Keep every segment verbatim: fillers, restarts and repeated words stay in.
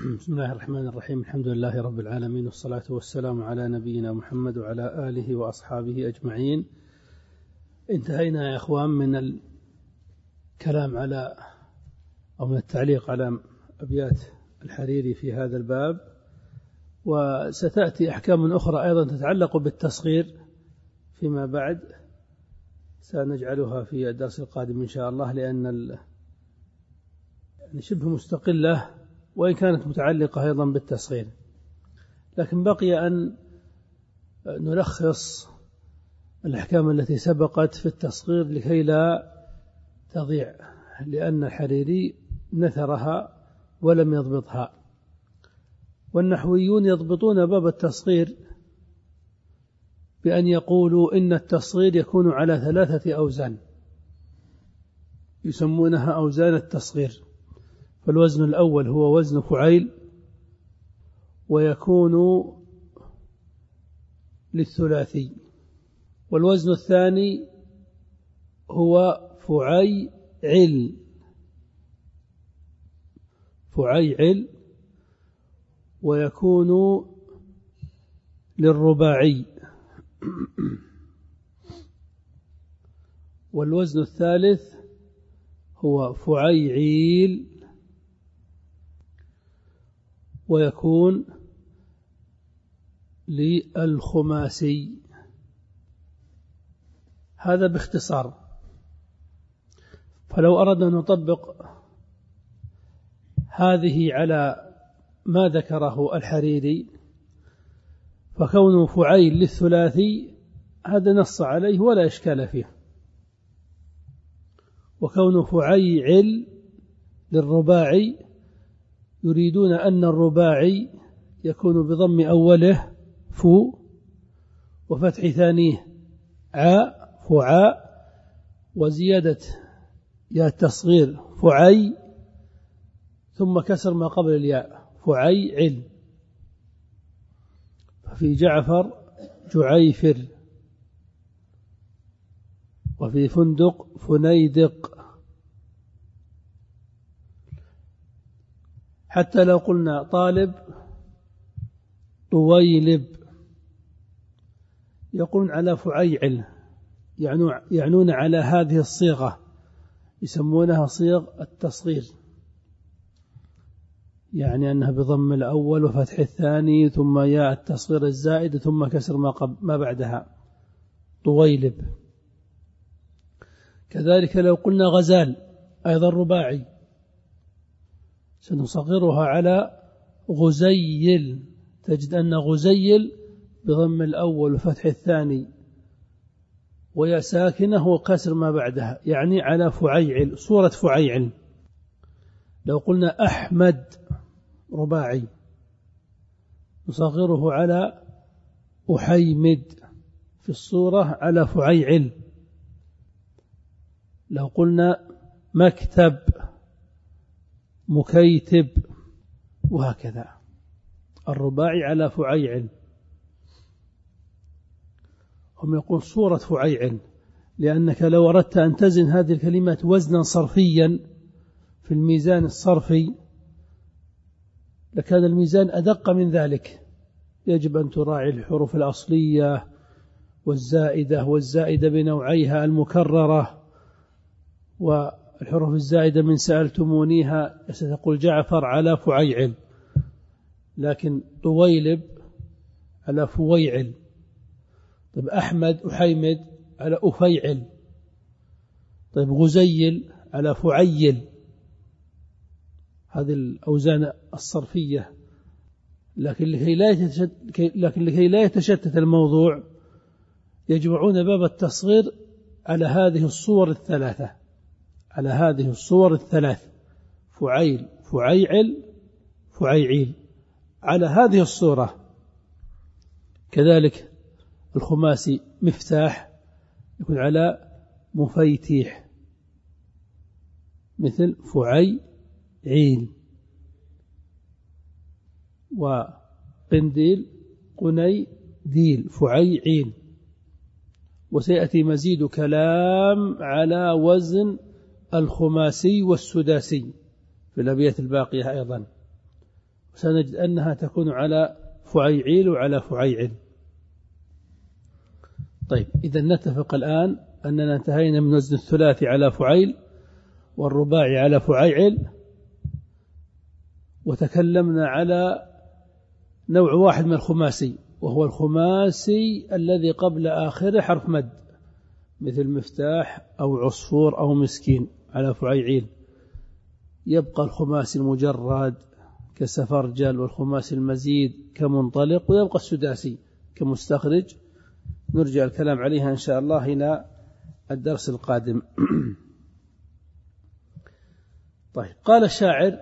بسم الله الرحمن الرحيم. الحمد لله رب العالمين، والصلاة والسلام على نبينا محمد وعلى آله وأصحابه أجمعين. انتهينا يا إخوان من الكلام على أو من التعليق على أبيات الحريري في هذا الباب، وستأتي أحكام أخرى أيضا تتعلق بالتصغير فيما بعد، سنجعلها في الدرس القادم إن شاء الله، لأن شبه مستقلة وإن كانت متعلقة أيضا بالتصغير، لكن بقي أن نلخص الأحكام التي سبقت في التصغير لكي لا تضيع، لأن الحريري نثرها ولم يضبطها. والنحويون يضبطون باب التصغير بأن يقولوا إن التصغير يكون على ثلاثة أوزان يسمونها أوزان التصغير. فالوزن الأول هو وزن فعيل، ويكون للثلاثي. والوزن الثاني هو فعيعل فعيعل ويكون للرباعي. والوزن الثالث هو فعيعيل ويكون للخماسي. هذا باختصار. فلو أردنا أن نطبق هذه على ما ذكره الحريري، فكون فعيل للثلاثي هذا نص عليه ولا إشكال فيه، وكون فعيعل للرباعي يريدون أن الرباعي يكون بضم أوله فو وفتح ثانيه عاء فعاء وزيادة يا التصغير فعي ثم كسر ما قبل الياء فعيعل. ففي جعفر جعيفر، وفي فندق فنيدق. حتى لو قلنا طالب طويلب يقولون على فعيعل، يعنون على هذه الصيغة، يسمونها صيغ التصغير، يعني أنها بضم الأول وفتح الثاني ثم ياء التصغير الزائد ثم كسر ما, ما بعدها طويلب. كذلك لو قلنا غزال أيضا رباعي سنصغرها على غزيل، تجد أن غزيل بضم الأول وفتح الثاني ويا ساكنة وكسر ما بعدها، يعني على فعيعل صورة فعيعل. لو قلنا أحمد رباعي نصغره على أحيمد في الصورة على فعيعل. لو قلنا مكتب مكيتب، وهكذا الرباعي على فعيعل. هم يقول صورة فعيعل، لأنك لو أردت أن تزن هذه الكلمات وزنا صرفيا في الميزان الصرفي لكان الميزان أدق من ذلك. يجب أن تراعي الحروف الأصلية والزائدة، والزائدة بنوعيها المكررة، والحروف الزائدة من سألتمونيها ستقول جعفر على فعيعل، لكن طويلب على فويعل. طيب أحمد أحيمد على أفيعل. طيب غزيل على فعيل. هذه الأوزان الصرفية. لكن لكي لا يتشتت, لكن لكي لا يتشتت الموضوع يجمعون باب التصغير على هذه الصور الثلاثة، على هذه الصور الثلاث: فعيل فعيعل فعيعيل، على هذه الصورة. كذلك الخماسي مفتاح يكون على مفيتيح، مثل فعيعيل. وقنديل قنيديل فعيعيل. وسيأتي مزيد كلام على وزن الخماسي والسداسي في الأبيات الباقية أيضا. سنجد أنها تكون على فعيعيل وعلى فعيعل. طيب إذا نتفق الآن أننا انتهينا من وزن الثلاثي على فعيل والرباعي على فعيعل، وتكلمنا على نوع واحد من الخماسي، وهو الخماسي الذي قبل آخره حرف مد، مثل مفتاح أو عصفور أو مسكين على فعيعيل. يبقى الخماسي المجرد كسفرجل، والخماسي المزيد كمنطلق، ويبقى السداسي كمستخرج. نرجع الكلام عليها إن شاء الله إلى الدرس القادم. طيب قال الشاعر: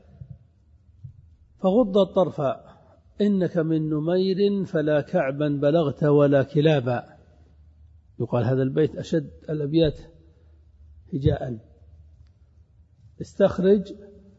فغض الطرف إنك من نمير فلا كعبا بلغت ولا كلابا. يقال هذا البيت أشد الأبيات هجاء. استخرج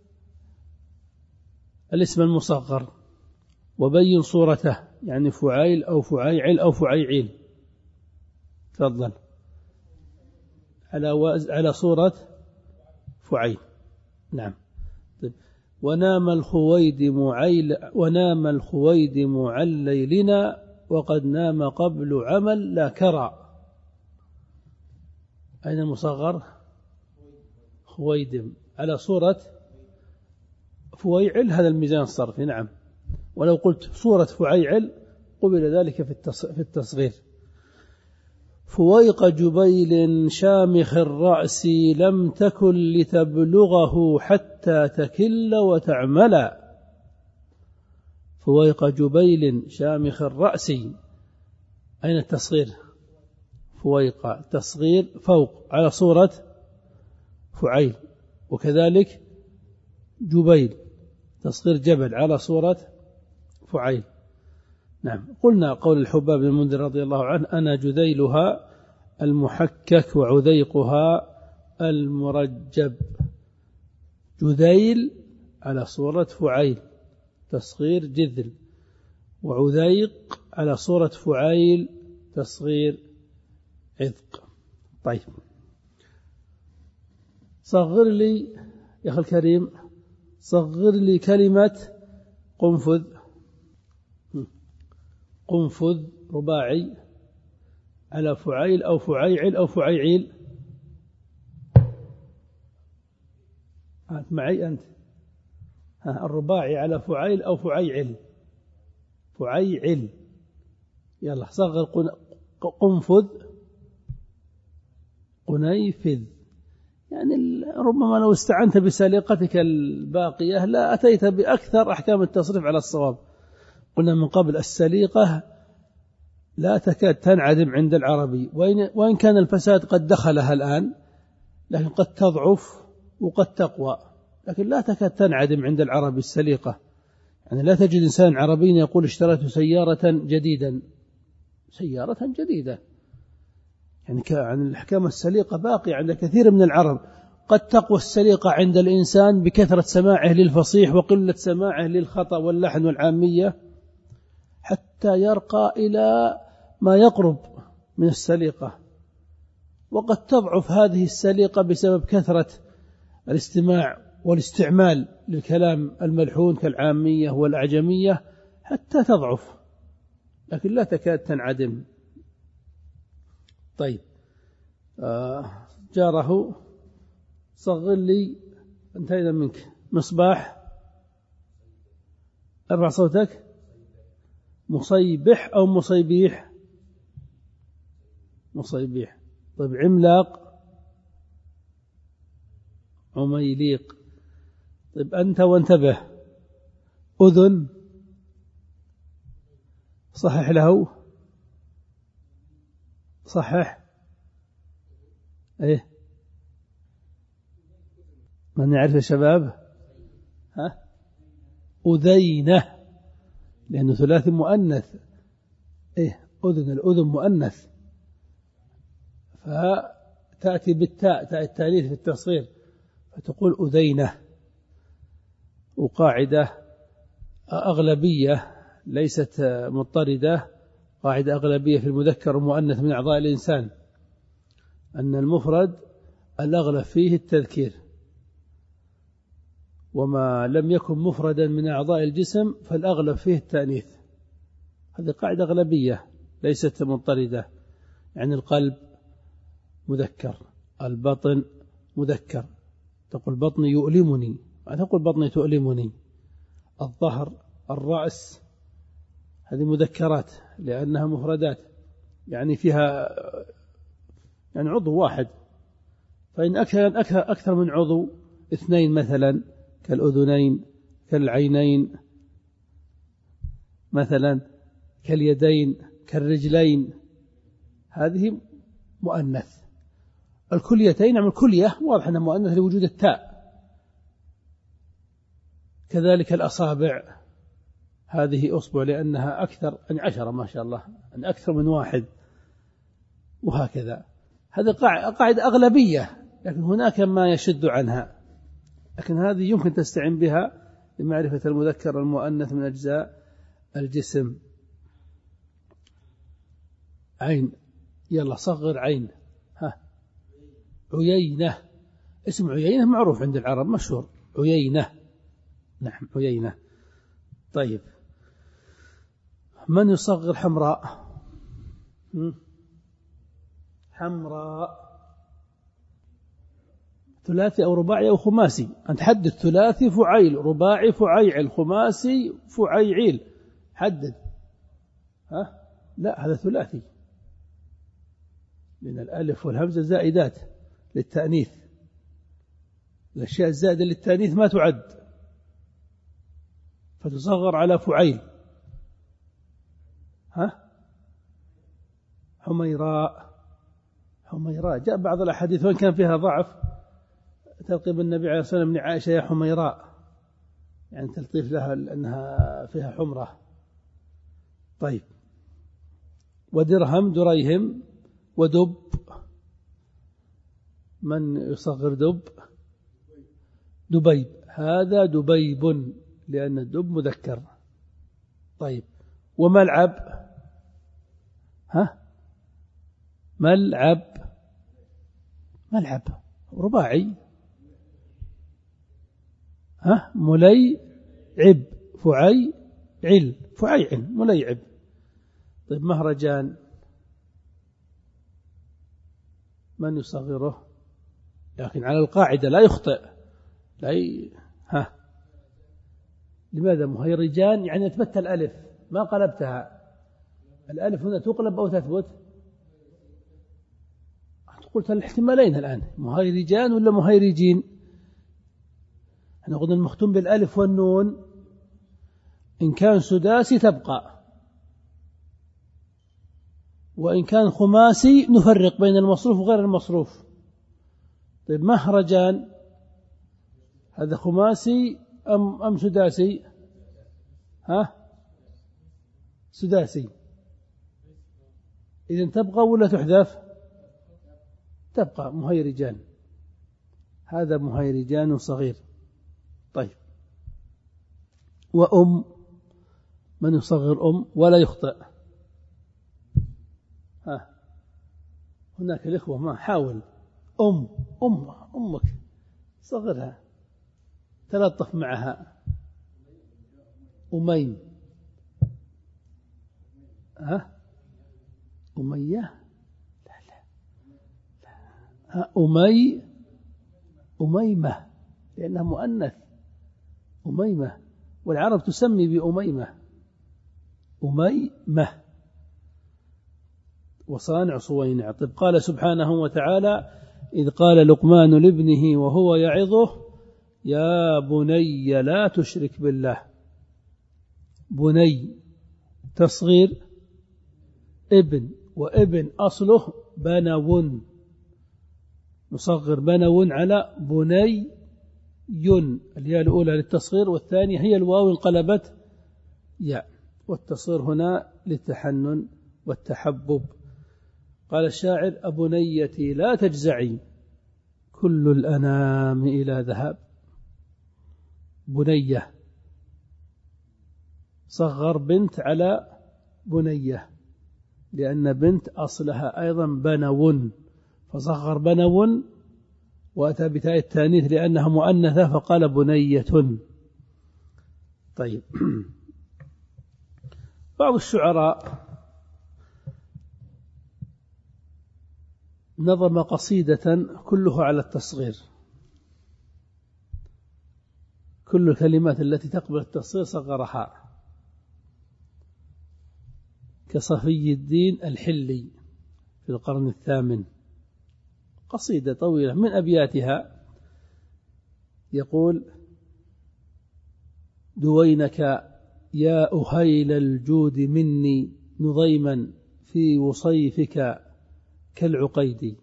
الاسم المصغر وبين صورته، يعني فعيل أو فعيعل أو فعيعيل. تفضل. على وز... على صورة فعيل. نعم. طيب. ونام الخويدم عيل ونام الخويدم عن ليلنا وقد نام قبل عمل لا كرى. أين المصغر؟ خويدم على صورة فويعل، هذا الميزان الصرفي. نعم. ولو قلت صورة فعيعل قبل ذلك في التصغير. فويق جبيل شامخ الرأس لم تكن لتبلغه حتى تكل وتعملا. فويق جبيل شامخ الرأس، أين التصغير؟ فويق تصغير فوق على صورة فعيل، وكذلك جبيل تصغير جبل على صورة فعيل. نعم. قلنا قول الحباب بن المنذر رضي الله عنه: أنا جذيلها المحكك وعذيقها المرجب. جذيل على صورة فعيل تصغير جذل، وعذيق على صورة فعيل تصغير عذق. طيب صغر لي يا أخي الكريم، صغر لي كلمة قنفذ. قنفذ رباعي على فعيل أو فعيعل أو فعيعيل. معي أنت؟ ها الرباعي على فعيل أو فعيعل. فعيعل. يلا صغر قنفذ قنيفذ. يعني ربما لو استعنت بسليقتك الباقية لا أتيت بأكثر أحكام التصريف على الصواب. قلنا من قبل السليقة لا تكاد تنعدم عند العربي، وإن كان الفساد قد دخلها الآن، لكن قد تضعف وقد تقوى، لكن لا تكاد تنعدم عند العربي السليقة. يعني لا تجد إنسان عربي يقول اشتريت سيارة جديدا، سيارة جديدة. يعني عن الأحكام السليقة باقي عند كثير من العرب. قد تقوى السليقة عند الإنسان بكثرة سماعه للفصيح وقلة سماعه للخطأ واللحن والعامية، حتى يرقى إلى ما يقرب من السليقة. وقد تضعف هذه السليقة بسبب كثرة الاستماع والاستعمال للكلام الملحون كالعامية والأعجمية حتى تضعف، لكن لا تكاد تنعدم. طيب آه جاره صغر لي، انتهينا منك. مصباح، ارفع صوتك. مصيبح أو مصيبيح؟ مصيبيح. طيب عملاق، عميليق. طيب أنت وانتبه. أذن، صحح له، صحح. ايه من يعرف يا شباب؟ ها أذينة، لأنه ثلاثي مؤنث. إيه أذن، الأذن مؤنث، فتأتي بالتاء، تأتي التأنيث في التصغير فتقول أذينة. وقاعدة أغلبية ليست مضطردة، قاعدة أغلبية في المذكر والمؤنث من أعضاء الإنسان، أن المفرد الأغلب فيه التذكير، وما لم يكن مفردا من أعضاء الجسم فالأغلب فيه التأنيث. هذه قاعدة أغلبية ليست مضطردة. يعني القلب مذكر، البطن مذكر، تقول بطني يؤلمني، ما تقول بطني تؤلمني. الظهر، الرأس، هذه مذكرات لأنها مفردات، يعني فيها يعني عضو واحد. فإن أكثر أكثر من عضو، اثنين مثلا، كالأذنين، كالعينين مثلا، كاليدين، كالرجلين، هذه مؤنث. الكليتين، نعم الكلية واضح أنها مؤنث لوجود التاء. كذلك الأصابع، هذه أصبع لأنها أكثر من عشرة ما شاء الله، أن أكثر من واحد، وهكذا. هذه قاعدة أغلبية، لكن هناك ما يشد عنها، لكن هذه يمكن تستعين بها لمعرفة المذكر المؤنث من أجزاء الجسم. عين، يلا صغر عين. ها، عيينة، اسم عيينة معروف عند العرب، مشهور، عيينة، نعم عيينة. طيب، من يصغر حمراء؟ حمراء ثلاثي أو رباعي أو خماسي؟ أنت حدد، ثلاثي فعيل، رباعي فعيعل، خماسي فعيعيل، حدد. ها، لا هذا ثلاثي، لأن الألف والهمزة زائدات للتأنيث، الأشياء الزائدة للتأنيث ما تعد، فتصغر على فعيل. ها، حميراء، حميراء جاء بعض الأحاديث وإن كان فيها ضعف تلقيب النبي عليه الصلاة والسلام لعائشة يا حميراء، يعني تلطيف لها لأنها فيها حمرة. طيب، ودرهم، دريهم، ودب، من يصغر دب؟ دبيب، هذا دبيب لأن الدب مذكر. طيب، وملعب؟ ها، ملعب، ملعب رباعي. ها، مليعب، فعيعل، فعيعل، مليعب. طيب، مهرجان، من يصغره؟ لكن على القاعدة لا يخطئ، لا ي... ها، لماذا مهيرجان؟ يعني أثبتت الألف ما قلبتها. الألف هنا تقلب أو تثبت؟ قلت الاحتمالين الآن، مهيرجان ولا مهيرجين. احنا قلنا المختوم بالألف والنون إن كان سداسي تبقى، وإن كان خماسي نفرق بين المصروف وغير المصروف. طيب، مهرجان هذا خماسي أم أم سداسي؟ ها، سداسي، إذن تبقى ولا تحذف؟ تبقى مهيرجان، هذا مهيرجان صغير. طيب، وأم، من يصغر أم ولا يخطئ؟ ها، هناك الإخوة ما حاول. أم، أم، أمك صغرها، تلطف معها. أمين، ها، أمية، لا لا لا. ها، أمي، أميمة لأنها مؤنث، أميمة، والعرب تسمي بأميمة، أميمة. وصانع صوينع. طيب، قال سبحانه وتعالى إذ قال لقمان لابنه وهو يعظه يا بني لا تشرك بالله. بني تصغير ابن، وابن أصله بنو، نصغر بنو على بني، الياء الأولى للتصغير والثانية هي الواو انقلبت ياء، والتصغير هنا للتحنن والتحبب. قال الشاعر أبنيتي لا تجزعي كل الأنام إلى ذهاب. بنية صغر بنت على بنية لأن بنت أصلها أيضا بنو، فصغر بنو وأتى بتاء التانيث لأنها مؤنثة فقال بنية. طيب. بعض الشعراء نظم قصيدة كلها على التصغير، كل الكلمات التي تقبل التصغير صغرها، كصفي الدين الحلي في القرن الثامن، قصيدة طويلة من أبياتها يقول: دوينك يا أهيل الجود مني نضيما في وصيفك كالعقيد،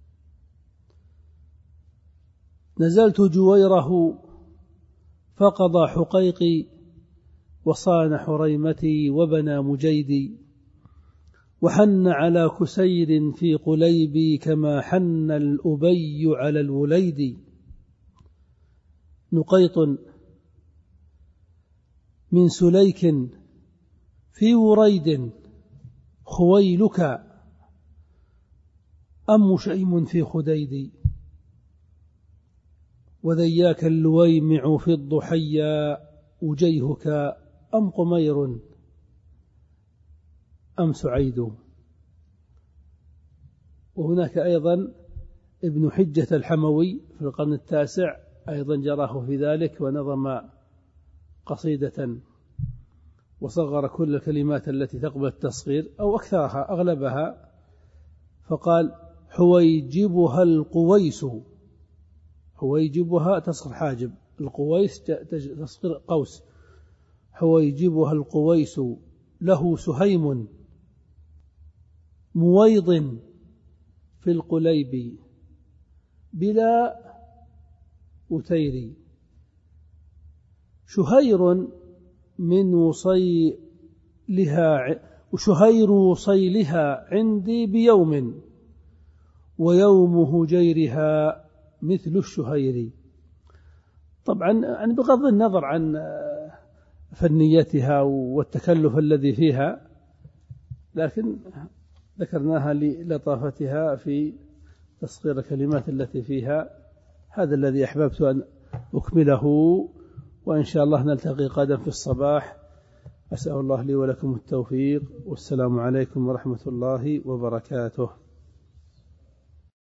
نزلت جويره فقضى حقيقي وصان حريمتي وبنى مجيدي، وحن على كسير في قليبي كما حن الأبي على الوليد، نقيط من سليك في وريد خويلك أم شيم في خديد، وذياك اللويمع في الضحيا وجيهك أم قمير أم سعيد. وهناك أيضا ابن حجة الحموي في القرن التاسع أيضا جراه في ذلك ونظم قصيدة وصغر كل الكلمات التي تقبل التصغير أو أكثرها أغلبها، فقال: حويجبها القويس، حويجبها تصغر حاجب، القويس تصغر قوس، حويجبها القويس له سهيم مويض في القليب بلا أتير، شهير من وصيلها وشهير وصيلها عندي بيوم ويوم هجيرها مثل الشهير. طبعا يعني بغض النظر عن فنيتها والتكلف الذي فيها، لكن ذكرناها للطافتها في تصغير الكلمات التي فيها. هذا الذي أحببت أن أكمله، وإن شاء الله نلتقي غدا في الصباح. أسأل الله لي ولكم التوفيق، والسلام عليكم ورحمة الله وبركاته.